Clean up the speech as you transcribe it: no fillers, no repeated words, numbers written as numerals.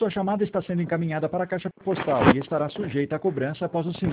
Sua chamada está sendo encaminhada para a caixa postal e estará sujeita a cobrança após o sinal.